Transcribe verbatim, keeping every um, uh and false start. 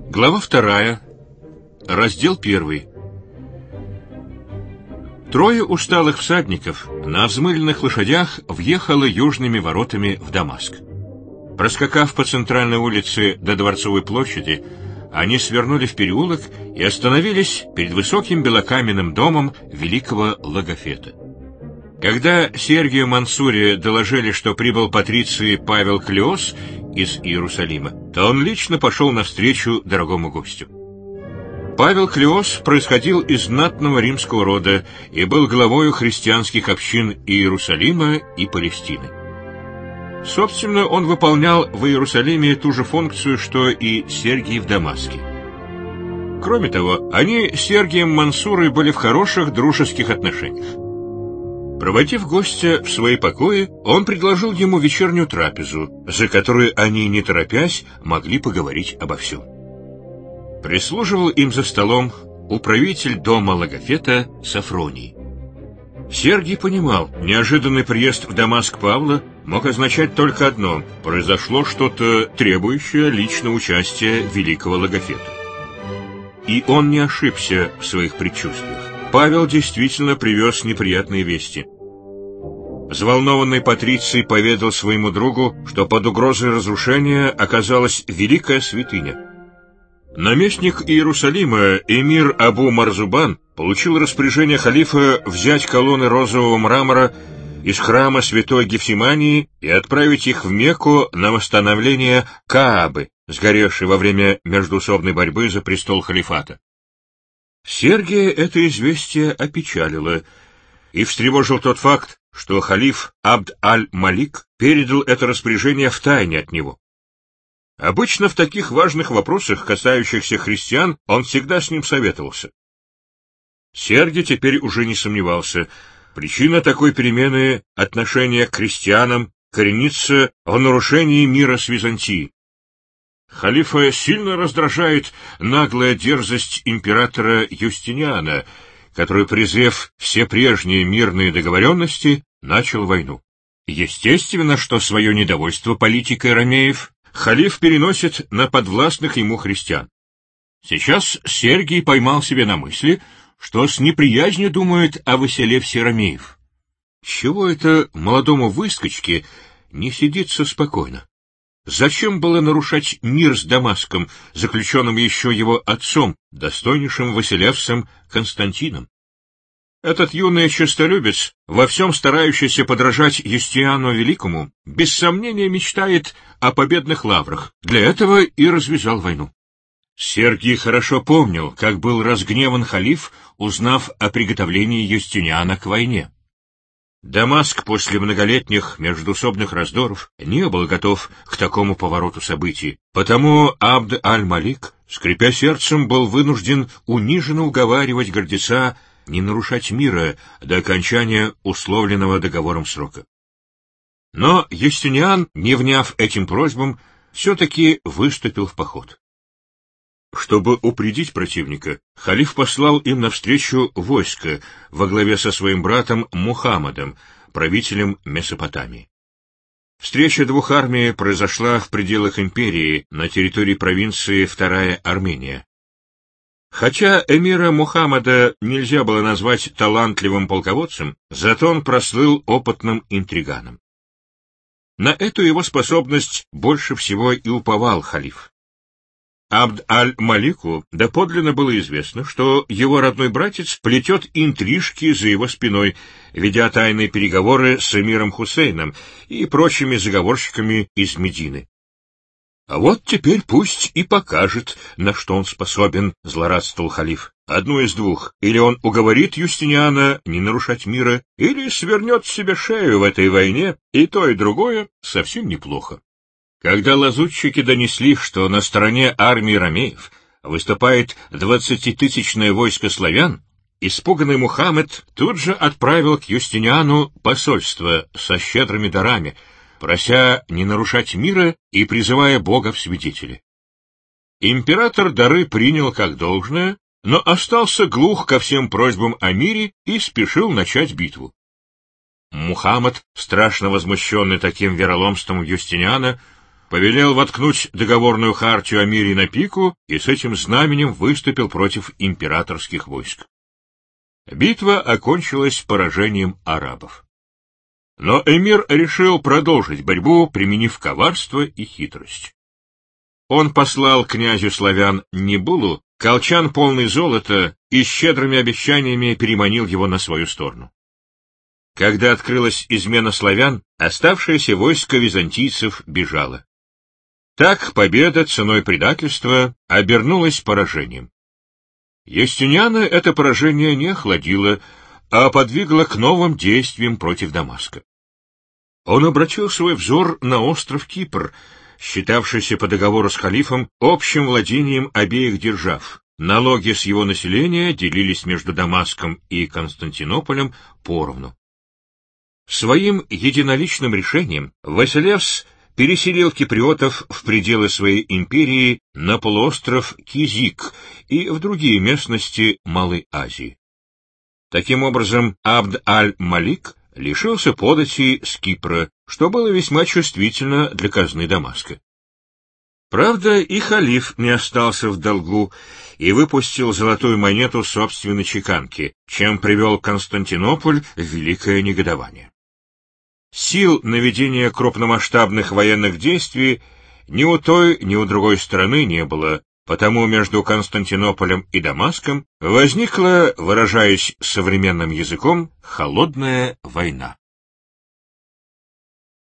Глава вторая. Раздел первый. Трое усталых всадников на взмыленных лошадях въехало южными воротами в Дамаск. Проскакав по центральной улице до Дворцовой площади, они свернули в переулок и остановились перед высоким белокаменным домом великого Логофета. Когда Сергию Мансуре доложили, что прибыл патриций Павел Клеос из Иерусалима, то он лично пошел навстречу дорогому гостю. Павел Клеос происходил из знатного римского рода и был главою христианских общин Иерусалима и Палестины. Собственно, он выполнял в Иерусалиме ту же функцию, что и Сергий в Дамаске. Кроме того, они с Сергием Мансурой были в хороших дружеских отношениях. Проводив гостя в свои покои, он предложил ему вечернюю трапезу, за которой они, не торопясь, могли поговорить обо всем. Прислуживал им за столом управитель дома Логофета Софроний. Сергий понимал, неожиданный приезд в Дамаск Павла мог означать только одно — произошло что-то, требующее личного участия великого Логофета. И он не ошибся в своих предчувствиях. Павел действительно привез неприятные вести. Взволнованный патриций поведал своему другу, что под угрозой разрушения оказалась великая святыня. Наместник Иерусалима, эмир Абу Марзубан, получил распоряжение халифа взять колонны розового мрамора из храма святой Гефсимании и отправить их в Мекку на восстановление Каабы, сгоревшей во время междоусобной борьбы за престол халифата. Сергия это известие опечалило, и встревожил тот факт, что халиф Абд-аль-Малик передал это распоряжение втайне от него. Обычно в таких важных вопросах, касающихся христиан, он всегда с ним советовался. Сергий теперь уже не сомневался. Причина такой перемены отношения к христианам коренится в нарушении мира с Византией. Халифа сильно раздражает наглая дерзость императора Юстиниана, который, презрев все прежние мирные договоренности, начал войну. Естественно, что свое недовольство политикой ромеев халиф переносит на подвластных ему христиан. Сейчас Сергий поймал себя на мысли, что с неприязнью думает о Василевсе ромеев. Чего это молодому выскочке не сидится спокойно? Зачем было нарушать мир с Дамаском, заключенным еще его отцом, достойнейшим Василевсом Константином? Этот юный честолюбец, во всем старающийся подражать Юстиниану Великому, без сомнения мечтает о победных лаврах. Для этого и развязал войну. Сергий хорошо помнил, как был разгневан халиф, узнав о приготовлении Юстиниана к войне. Дамаск после многолетних междоусобных раздоров не был готов к такому повороту событий, потому Абд-аль-Малик, скрипя сердцем, был вынужден униженно уговаривать гордеца не нарушать мира до окончания условленного договором срока. Но Юстиниан, не вняв этим просьбам, все-таки выступил в поход. Чтобы упредить противника, халиф послал им навстречу войско во главе со своим братом Мухаммадом, правителем Месопотамии. Встреча двух армий произошла в пределах империи, на территории провинции Вторая Армения. Хотя эмира Мухаммада нельзя было назвать талантливым полководцем, зато он прослыл опытным интриганом. На эту его способность больше всего и уповал халиф. Абд-аль-Малику доподлинно было известно, что его родной братец плетет интрижки за его спиной, ведя тайные переговоры с эмиром Хусейном и прочими заговорщиками из Медины. А вот теперь пусть и покажет, на что он способен, — злорадствовал халиф. Одно из двух: или он уговорит Юстиниана не нарушать мира, или свернет себе шею в этой войне, и то, и другое совсем неплохо. Когда лазутчики донесли, что на стороне армии ромеев выступает двадцатитысячное войско славян, испуганный Мухаммед тут же отправил к Юстиниану посольство со щедрыми дарами, прося не нарушать мира и призывая Бога в свидетели. Император дары принял как должное, но остался глух ко всем просьбам о мире и спешил начать битву. Мухаммад, страшно возмущенный таким вероломством Юстиниана, повелел воткнуть договорную хартию о мире на пику и с этим знаменем выступил против императорских войск. Битва окончилась поражением арабов. Но эмир решил продолжить борьбу, применив коварство и хитрость. Он послал князю славян Нибулу колчан полный золота и щедрыми обещаниями переманил его на свою сторону. Когда открылась измена славян, оставшееся войско византийцев бежало. Так победа ценой предательства обернулась поражением. Юстиниана это поражение не охладило, а подвигло к новым действиям против Дамаска. Он обратил свой взор на остров Кипр, считавшийся по договору с халифом общим владением обеих держав. Налоги с его населения делились между Дамаском и Константинополем поровну. Своим единоличным решением Василевс переселил киприотов в пределы своей империи на полуостров Кизик и в другие местности Малой Азии. Таким образом, Абд-аль-Малик лишился податей с Кипра, что было весьма чувствительно для казны Дамаска. Правда, и халиф не остался в долгу и выпустил золотую монету собственной чеканки, чем привел Константинополь в великое негодование. Сил на ведение крупномасштабных военных действий ни у той, ни у другой стороны не было, потому между Константинополем и Дамаском возникла, выражаясь современным языком, холодная война.